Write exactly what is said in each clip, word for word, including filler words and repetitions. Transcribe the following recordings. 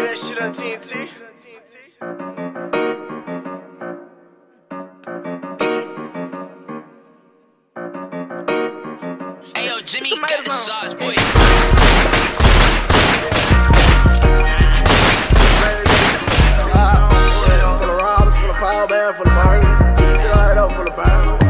that shit on T N T. Hey yo, Jimmy, got the sauce, boy. For the robbers, for the power band, for the burgers. You know it up for the burgers.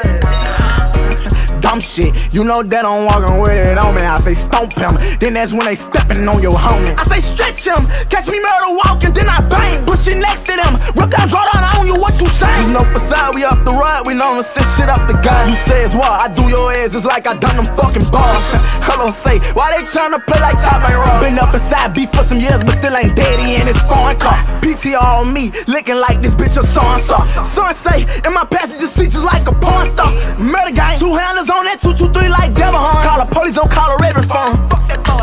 Dumb shit, you know that I'm walking with it on me. I say stomp him, then that's when they stepping on your homie. I say stretch him, catch me murder walking, then I bang. Pushing next to them, rip down, draw down on you, what you saying? You know for side, we up the ride, we know to set shit up the guy. You say it's what, I do your ass, it's like I done them fucking bars. Hello, say, why they tryna play like top ain't wrong? Been up inside beef for some years, but still ain't daddy in his foreign car. P T R on me, looking like this bitch a so-and-so. Son say, in my passenger seat just like a porn star. Murder gang, two handlers on that two two three like Devil Horn. Call the police, don't call a red phone. Fuck that boy.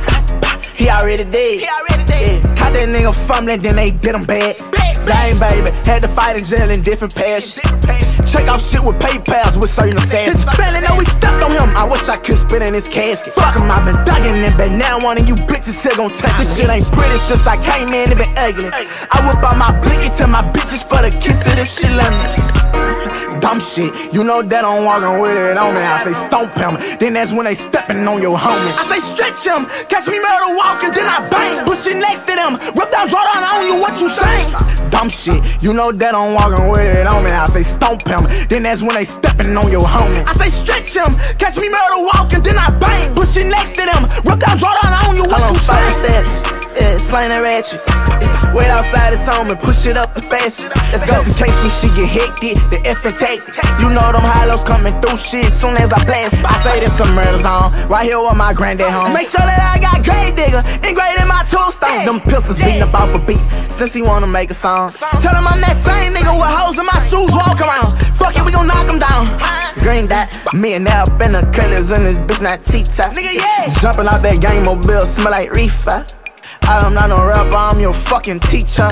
He already dead. He already dead. Yeah. Caught that nigga fumbling, then they did him bad. Dang, baby, had to fight in jail in different passions. Check out shit with PayPals with certain assassins. His family know we stepped on him. I wish I could spit in his casket. Fuck him, I been thugging it, but now one of you bitches still gon' touch it. This shit ain't pretty since I came in, it been ugly. I whip out my blicky to my bitches for the kiss of this shit let me. Dumb shit, you know that I'm walking with it on me. I say stomp him, then that's when they stepping on your homie. I say stretch him, catch me murder walking, then I bang. Pushing next to them, rip down, draw down on you, what you saying? Dumb shit, you know that I'm walking with it on me. I say stomp him, then that's when they stepping on your homie. I say stretch him, catch me murder walking, then I bang. Pushing next to them, rip down, draw down on you, what you saying? Yeah, slang that ratchet. Wait outside his home and push it up the fastest. Let's go. In case when she get hectic, the F and text. You know them hollows coming through shit soon as I blast. I say this some murder zone, right here with my granddad home. Make sure that I got grave digger engraved in my tombstone. Them pistols beating about for beat since he wanna make a song. Tell him I'm that same nigga with hoes in my shoes, walk around. Fuck it, we gon' knock him down. Green dot, me and that up in the colors in this bitch not T-top. Nigga, yeah. Jumping out that game mobile, smell like reefer. I'm not no rapper, I'm your fucking teacher.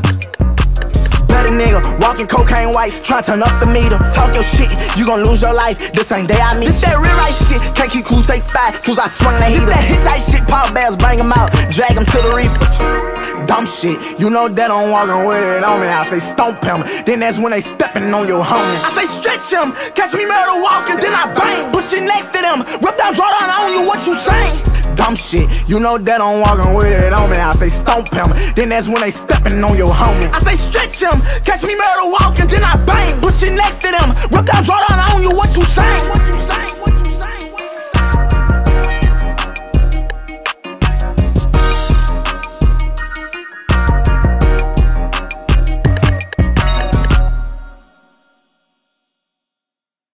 Better nigga, walking cocaine white, try turn up the meter. Talk your shit, you gon' lose your life. This ain't day I meet. This that real life shit, can't keep cool, take five. Soon as I swing that heater, that hit tight shit, pop bags, bang them out, drag them to the reaper. Dumb shit, you know that I'm walking with it on me. I say stomp him, then that's when they stepping on your homie. I say stretch him, catch me murder walking, then I bang. Pushing next to them, rip down, draw down on you, what you saying? Dumb shit, you know that I'm walking with it on me. I say stomp him, then that's when they stepping on your homie. I say stretch him, catch me murder walking, then I bang. Pushing next to them, rip down, draw down on you, what you saying? What you saying?